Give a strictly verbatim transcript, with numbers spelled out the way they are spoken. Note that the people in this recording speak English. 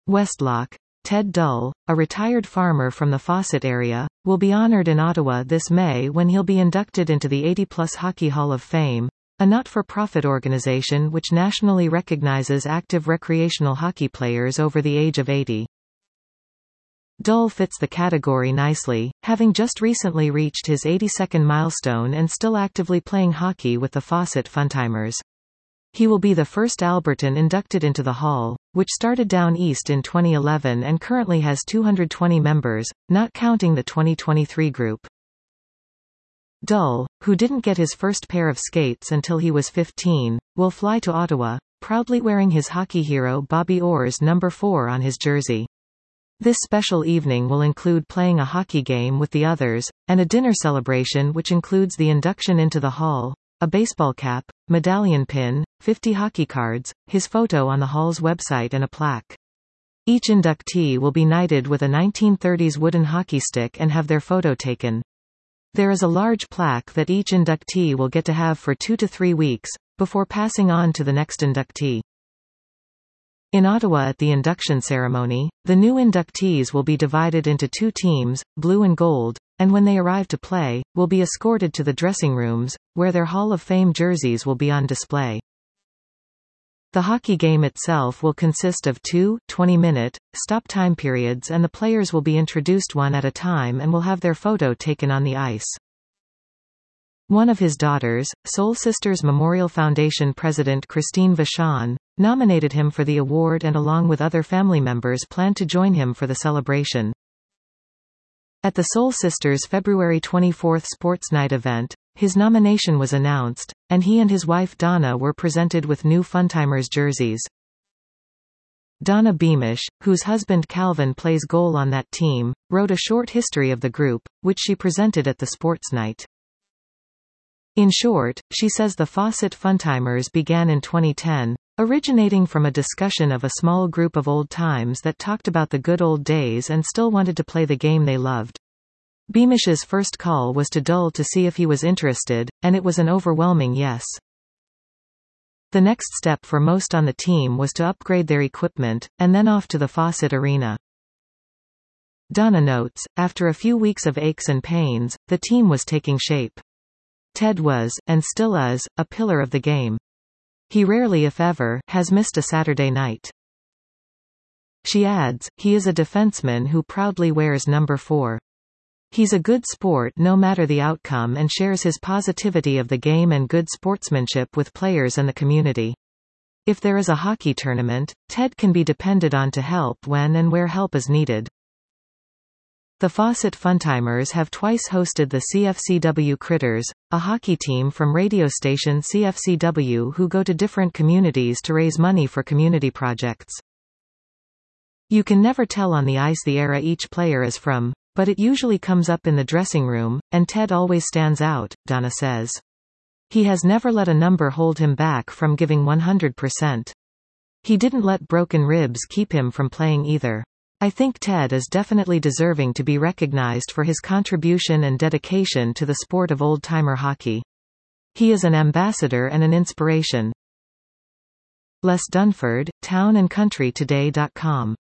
Westlock. Ted Dull, a retired farmer from the Fawcett area, will be honored in Ottawa this May when he'll be inducted into the eighty plus Hockey Hall of Fame, a not-for-profit organization which nationally recognizes active recreational hockey players over the age of eighty. Dull fits the category nicely, having just recently reached his eighty-second milestone and still actively playing hockey with the Fawcett Funtimers. He will be the first Albertan inducted into the Hall, which started down east in twenty eleven and currently has two hundred twenty members, not counting the twenty twenty-three group. Dull, who didn't get his first pair of skates until he was fifteen, will fly to Ottawa, proudly wearing his hockey hero Bobby Orr's number four on his jersey. This special evening will include playing a hockey game with the others, and a dinner celebration which includes the induction into the Hall, a baseball cap, medallion pin, fifty hockey cards, his photo on the Hall's website and a plaque. Each inductee will be knighted with a nineteen thirties wooden hockey stick and have their photo taken. There is a large plaque that each inductee will get to have for two to three weeks, before passing on to the next inductee. In Ottawa at the induction ceremony, the new inductees will be divided into two teams, blue and gold, and when they arrive to play, will be escorted to the dressing rooms, where their Hall of Fame jerseys will be on display. The hockey game itself will consist of two twenty-minute, stop time periods, and the players will be introduced one at a time and will have their photo taken on the ice. One of his daughters, Soul Sisters Memorial Foundation President Christine Vachon, nominated him for the award and along with other family members plan to join him for the celebration. At the Soul Sisters February twenty-fourth Sports Night event, his nomination was announced, and he and his wife Donna were presented with new Funtimers jerseys. Donna Beamish, whose husband Calvin plays goal on that team, wrote a short history of the group, which she presented at the Sports Night. In short, she says the Fawcett Funtimers began in twenty ten, originating from a discussion of a small group of old times that talked about the good old days and still wanted to play the game they loved. Beamish's first call was to Dull to see if he was interested, and it was an overwhelming yes. The next step for most on the team was to upgrade their equipment, and then off to the Fawcett Arena. Donna notes, after a few weeks of aches and pains, the team was taking shape. Ted was, and still is, a pillar of the game. He rarely if ever, has missed a Saturday night. She adds, he is a defenseman who proudly wears number four. He's a good sport no matter the outcome and shares his positivity of the game and good sportsmanship with players and the community. If there is a hockey tournament, Ted can be depended on to help when and where help is needed. The Fawcett Funtimers have twice hosted the C F C W Critters, a hockey team from radio station C F C W who go to different communities to raise money for community projects. You can never tell on the ice the era each player is from, but it usually comes up in the dressing room, and Ted always stands out, Donna says. He has never let a number hold him back from giving one hundred percent. He didn't let broken ribs keep him from playing either. I think Ted is definitely deserving to be recognized for his contribution and dedication to the sport of old-timer hockey. He is an ambassador and an inspiration. Les Dunford, town and country today dot com